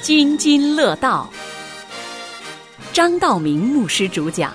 津津乐道，张道明牧师主讲。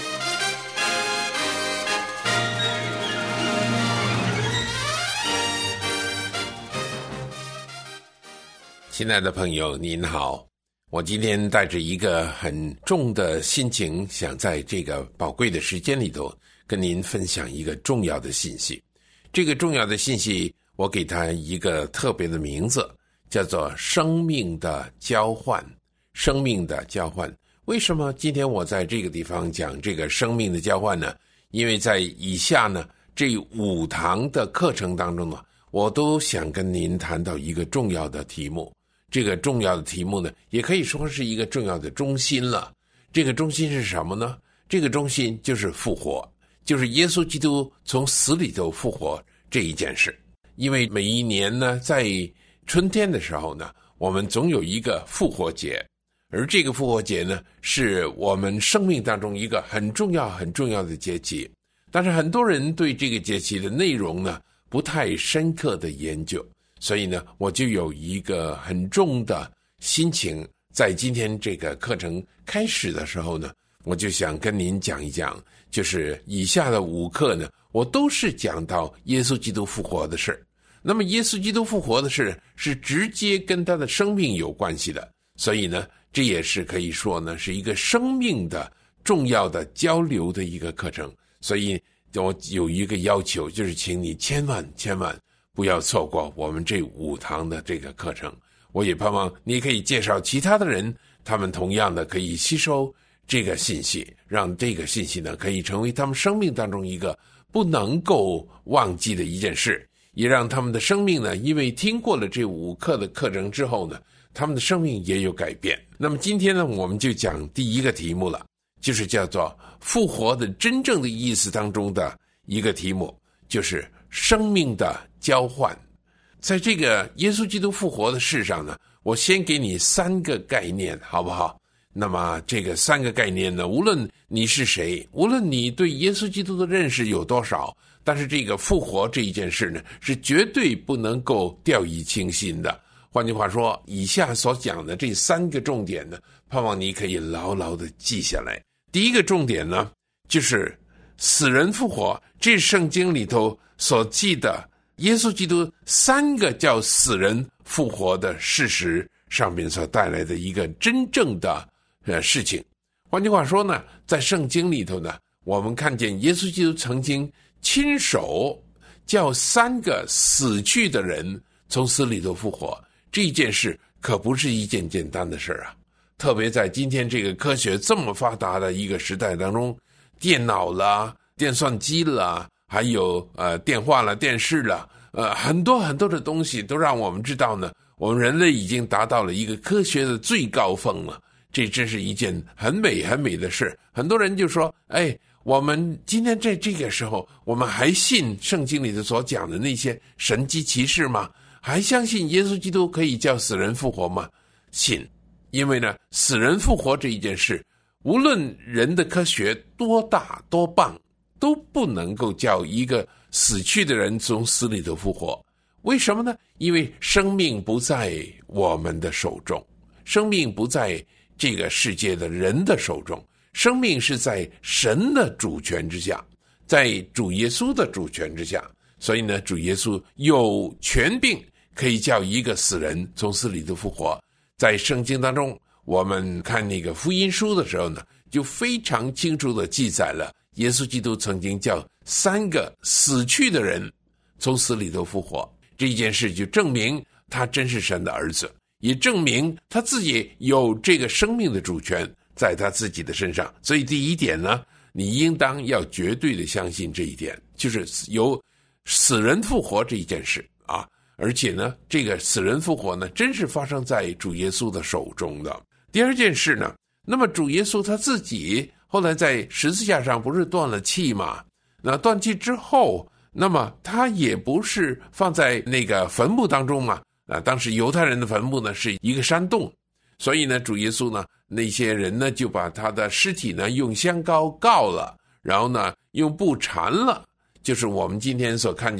亲爱的朋友您好，我今天带着一个很重的心情，想在这个宝贵的时间里头跟您分享一个重要的信息。这个重要的信息我给它一个特别的名字，叫做生命的交换。生命的交换，为什么今天我在这个地方讲这个生命的交换呢？因为在以下呢这5堂的课程当中呢，我都想跟您谈到一个重要的题目。这个重要的题目呢，也可以说是一个重要的中心了。这个中心是什么呢？这个中心就是复活，就是耶稣基督从死里头复活这一件事。因为每一年呢，在春天的时候呢，我们总有一个复活节，而这个复活节呢，是我们生命当中一个很重要很重要的节气。但是很多人对这个节气的内容呢，不太深刻的研究，所以呢，我就有一个很重的心情，在今天这个课程开始的时候呢，我就想跟您讲一讲，就是以下的5课呢，我都是讲到耶稣基督复活的事。那么耶稣基督复活的事是直接跟他的生命有关系的，所以呢，这也是可以说呢，是一个生命的重要的交流的一个课程。所以我有一个要求，就是请你千万不要错过我们这5堂的这个课程。我也盼望你可以介绍其他的人，他们同样的可以吸收这个信息，让这个信息呢可以成为他们生命当中一个不能够忘记的一件事，也让他们的生命呢，因为听过了这5课的课程之后呢，他们的生命也有改变。那么今天呢，我们就讲第一个题目了，就是叫做复活的真正的意思当中的一个题目，就是生命的交换。在这个耶稣基督复活的事上呢，我先给你3个概念，好不好？那么这个3个概念呢，无论你是谁，无论你对耶稣基督的认识有多少，但是这个复活这一件事呢，是绝对不能够掉以轻心的。换句话说，以下所讲的这3个重点呢，盼望你可以牢牢的记下来。第一个重点呢，就是死人复活，这是圣经里头所记的耶稣基督3个叫死人复活的事实上面所带来的一个真正的事情。换句话说呢，在圣经里头呢，我们看见耶稣基督曾经亲手叫3个死去的人从死里头复活，这件事可不是一件简单的事啊。特别在今天这个科学这么发达的一个时代当中，电脑啦、电算机啦，还有电话啦、电视啦，很多的东西都让我们知道呢，我们人类已经达到了一个科学的最高峰了。这真是一件很美的事。很多人就说，我们今天在这个时候，我们还信圣经里头所讲的那些神迹奇事吗？还相信耶稣基督可以叫死人复活吗？信。因为呢，死人复活这一件事，无论人的科学多大多棒，都不能够叫一个死去的人从死里头复活。为什么呢？因为生命不在我们的手中，生命不在这个世界的人的手中，生命是在神的主权之下，在主耶稣的主权之下。所以呢，主耶稣有权柄可以叫一个死人从死里头复活。在圣经当中，我们看那个福音书的时候呢，就非常清楚地记载了耶稣基督曾经叫3个死去的人从死里头复活。这件事就证明他真是神的儿子，也证明他自己有这个生命的主权在他自己的身上。所以第一点呢，你应当要绝对的相信这一点，就是有死人复活这一件事啊。而且呢，这个死人复活呢，真是发生在主耶稣的手中的。第二件事呢，那么主耶稣他自己后来在十字架上不是断了气吗？那断气之后，那么他也不是放在那个坟墓当中嘛？当时犹太人的坟墓呢是一个山洞，所以呢，主耶稣呢，那些人呢就把他的尸体呢用香膏告了，然后呢用布缠了，就是我们今天所看见的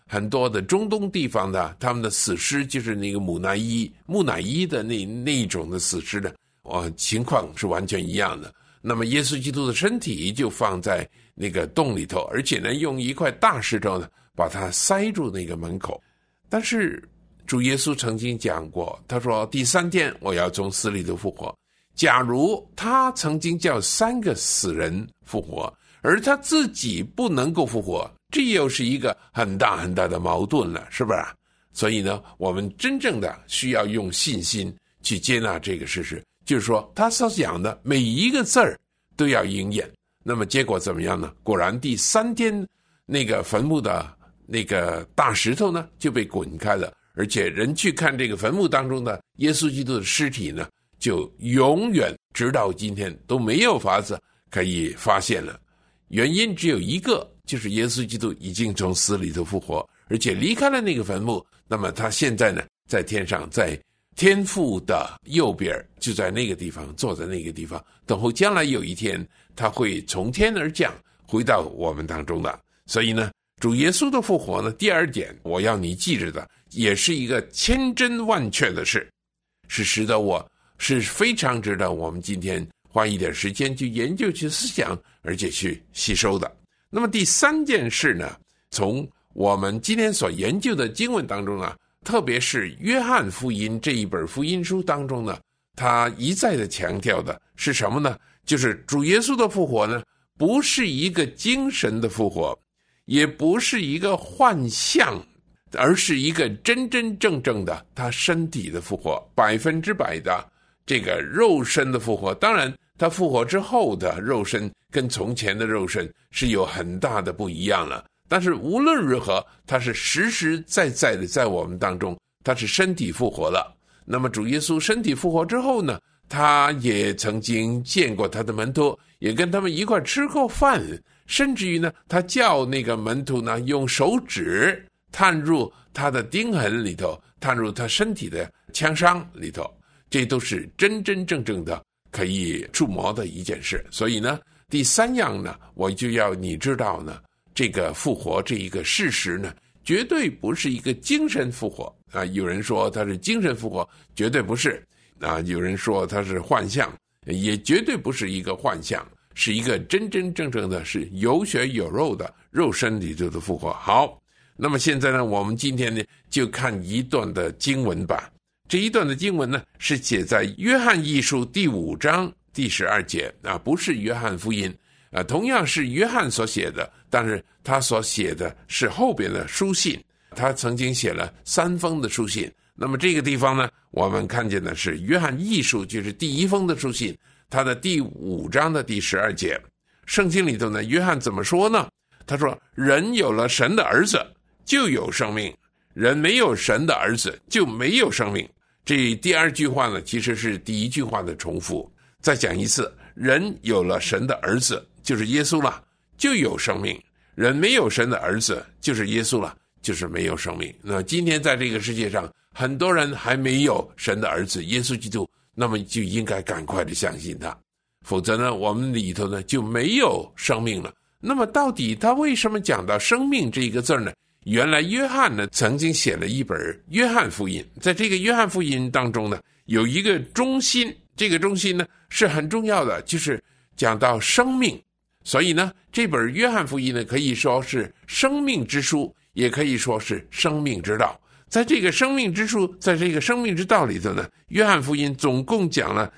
很多的中东地方的他们的死尸，就是那个木乃伊的那一种的死尸呢，情况是完全一样的。那么耶稣基督的身体就放在那个洞里头，而且呢用一块大石头呢把它塞住那个门口。但是主耶稣曾经讲过，他说第3天我要从死里头复活。假如他曾经叫3个死人复活，而他自己不能够复活，这又是一个很大很大的矛盾了，是不是？所以呢，我们真正的需要用信心去接纳这个事实，就是说他所讲的每一个字儿都要应验。那么结果怎么样呢？果然第3天那个坟墓的那个大石头呢就被滚开了，而且人去看这个坟墓当中的耶稣基督的尸体呢，就永远直到今天都没有法子可以发现了。原因只有一个，就是耶稣基督已经从死里头复活，而且离开了那个坟墓。那么他现在呢在天上，在天父的右边，就在那个地方，坐在那个地方，等候将来有一天他会从天而降回到我们当中的。所以呢，主耶稣的复活呢，第2点我要你记着的，也是一个千真万确的事，是使得我是非常值得我们今天花一点时间去研究、去思想，而且去吸收的。那么第3件事呢，从我们今天所研究的经文当中呢，特别是约翰福音这一本福音书当中呢，他一再的强调的是什么呢？就是主耶稣的复活呢，不是一个精神的复活，也不是一个幻象，而是一个真真正正的他身体的复活，100%的这个肉身的复活。当然他复活之后的肉身跟从前的肉身是有很大的不一样了，但是无论如何他是实实在在的在我们当中，他是身体复活了。那么主耶稣身体复活之后呢，他也曾经见过他的门徒，也跟他们一块吃过饭，甚至于呢他叫那个门徒呢用手指探入他的钉痕里头，探入他身体的枪伤里头，这都是真真正正的可以触摸的一件事。所以呢，第3样呢，我就要你知道呢，这个复活这一个事实呢，绝对不是一个精神复活啊。有人说它是精神复活，绝对不是啊。有人说它是幻象，也绝对不是一个幻象，是一个真真正正的是有血有肉的肉身里头的复活。好，那么现在呢，我们今天呢就看一段的经文吧。这一段的经文呢，是写在约翰一书第5章第12节啊，不是约翰福音啊，同样是约翰所写的，但是他所写的是后边的书信，他曾经写了3封的书信。那么这个地方呢，我们看见的是约翰一书，就是第1封的书信，他的第5章的第12节。圣经里头呢，约翰怎么说呢？他说，人有了神的儿子就有生命，人没有神的儿子就没有生命。这第2句话呢，其实是第1句话的重复。再讲一次，人有了神的儿子，就是耶稣了，就有生命；人没有神的儿子，就是耶稣了，就是没有生命。那今天在这个世界上，很多人还没有神的儿子耶稣基督，那么就应该赶快的相信他，否则呢，我们里头呢就没有生命了。那么到底他为什么讲到生命这个字呢？原来约翰呢曾经写了一本约翰福音，在这个约翰福音当中呢，有一个中心，这个中心呢是很重要的，就是讲到生命。所以呢，这本约翰福音呢可以说是生命之书，也可以说是生命之道。在这个生命之书，在这个生命之道里头呢，约翰福音总共讲了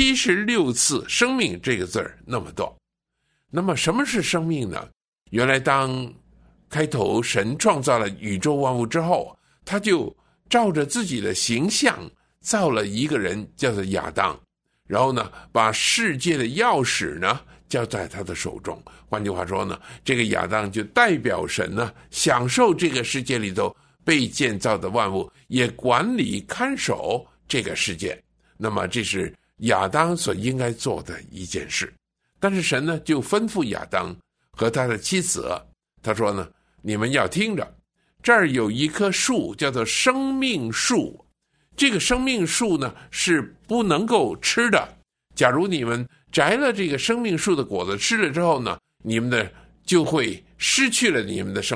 76次生命这个字儿那么多。那么什么是生命呢？原来当开头神创造了宇宙万物之后，他就照着自己的形象造了一个人，叫做亚当，然后呢把世界的钥匙呢交在他的手中。换句话说呢，这个亚当就代表神呢，享受这个世界里头被建造的万物，也管理看守这个世界。那么这是亚当所应该做的一件事。但是神呢就吩咐亚当和他的妻子，他说呢，你们要听着，这儿有一棵树叫做生命树，这个生命树呢是不能够吃的。假如你们摘了这个生命树的果子吃了之后呢，你们的就会失去了你们的生命。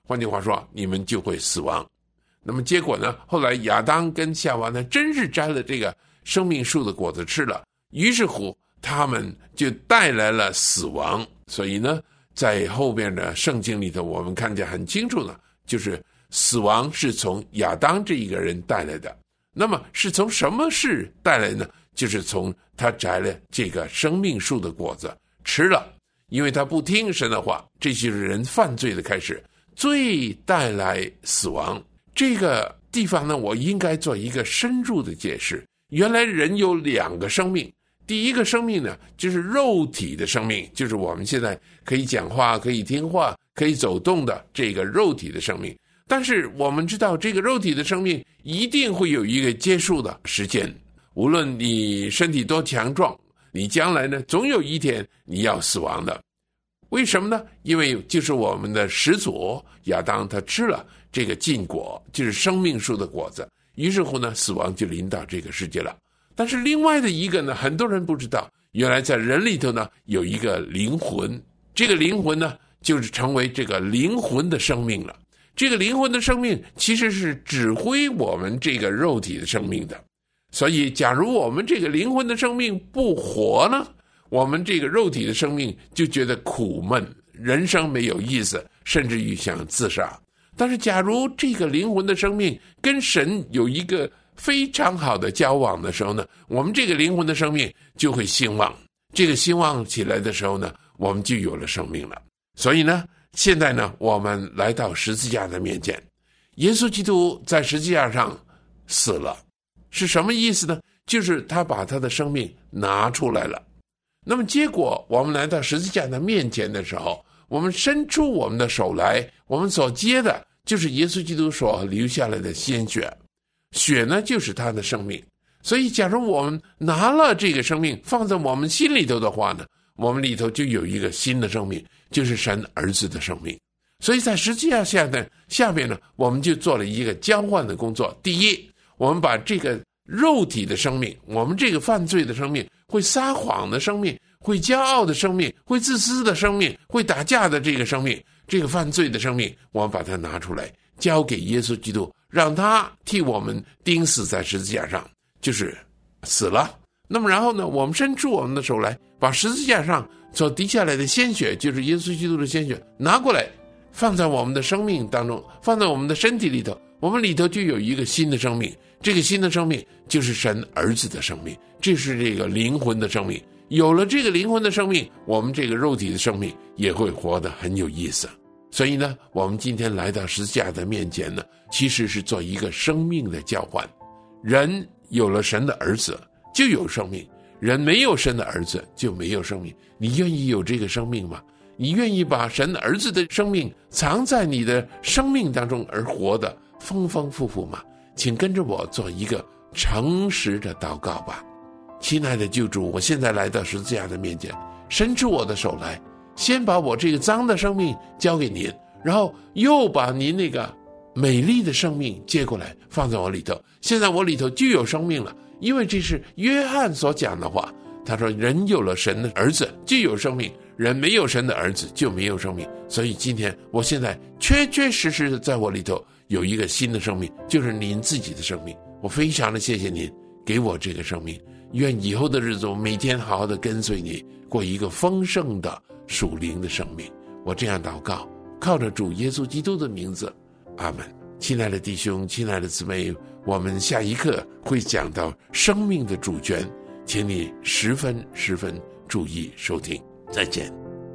换句话说，你们就会死亡。那么结果呢，后来亚当跟夏娃呢真是摘了这个生命树的果子吃了，于是乎他们就带来了死亡。所以呢，在后边的圣经里头我们看见很清楚了，就是死亡是从亚当这一个人带来的。那么是从什么事带来呢？就是从他摘了这个生命树的果子吃了，因为他不听神的话，这就是人犯罪的开始，罪带来死亡。这个地方呢，我应该做一个深入的解释。原来人有两个生命，第一个生命呢，就是肉体的生命，就是我们现在可以讲话、可以听话、可以走动的这个肉体的生命。但是我们知道，这个肉体的生命一定会有一个结束的时间。无论你身体多强壮，你将来呢，总有一天你要死亡的。为什么呢？因为就是我们的始祖亚当，他吃了这个禁果，就是生命树的果子，于是乎呢，死亡就临到这个世界了。但是另外的一个呢，很多人不知道，原来在人里头呢，有一个灵魂，这个灵魂呢，就是成为这个灵魂的生命了。这个灵魂的生命其实是指挥我们这个肉体的生命的。所以假如我们这个灵魂的生命不活呢，我们这个肉体的生命就觉得苦闷，人生没有意思，甚至于想自杀。但是假如这个灵魂的生命跟神有一个非常好的交往的时候呢，我们这个灵魂的生命就会兴旺。这个兴旺起来的时候呢，我们就有了生命了。所以呢，现在呢，我们来到十字架的面前，耶稣基督在十字架上死了，是什么意思呢？就是他把他的生命拿出来了。那么结果我们来到十字架的面前的时候，我们伸出我们的手来，我们所接的就是耶稣基督所留下来的鲜血，血呢就是他的生命。所以假如我们拿了这个生命放在我们心里头的话呢，我们里头就有一个新的生命，就是神儿子的生命。所以在十字架下面呢，我们就做了一个交换的工作。第一，我们把这个肉体的生命，我们这个犯罪的生命，会撒谎的生命，会骄傲的生命，会自私的生命，会打架的这个生命，这个犯罪的生命，我们把它拿出来交给耶稣基督，让他替我们钉死在十字架上，就是死了。那么然后呢，我们伸出我们的手来，把十字架上所滴下来的鲜血，就是耶稣基督的鲜血拿过来，放在我们的生命当中，放在我们的身体里头，我们里头就有一个新的生命。这个新的生命就是神儿子的生命，这是这个灵魂的生命。有了这个灵魂的生命，我们这个肉体的生命也会活得很有意思。所以呢，我们今天来到十字架的面前呢，其实是做一个生命的交换。人有了神的儿子就有生命，人没有神的儿子就没有生命。你愿意有这个生命吗？你愿意把神儿子的生命藏在你的生命当中而活得丰丰富富吗？请跟着我做一个诚实的祷告吧。亲爱的救主，我现在来到十字架的面前，伸出我的手来，先把我这个脏的生命交给您，然后又把您那个美丽的生命接过来放在我里头。现在我里头就有生命了，因为这是约翰所讲的话，他说人有了神的儿子就有生命，人没有神的儿子就没有生命。所以今天我现在确确实实的在我里头有一个新的生命，就是您自己的生命。我非常的谢谢您给我这个生命，愿以后的日子我每天好好的跟随你，过一个丰盛的属灵的生命。我这样祷告，靠着主耶稣基督的名字，阿们。亲爱的弟兄，亲爱的姊妹，我们下一课会讲到生命的主权，请你十分注意收听。再见。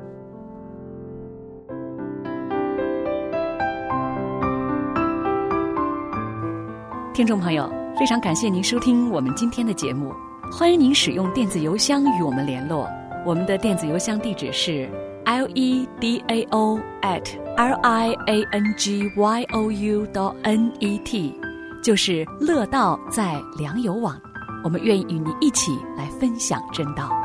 听众朋友，非常感谢您收听我们今天的节目，欢迎您使用电子邮箱与我们联络。我们的电子邮箱地址是 ledao@liangyou.net， 就是乐道在良友网。我们愿意与你一起来分享真道。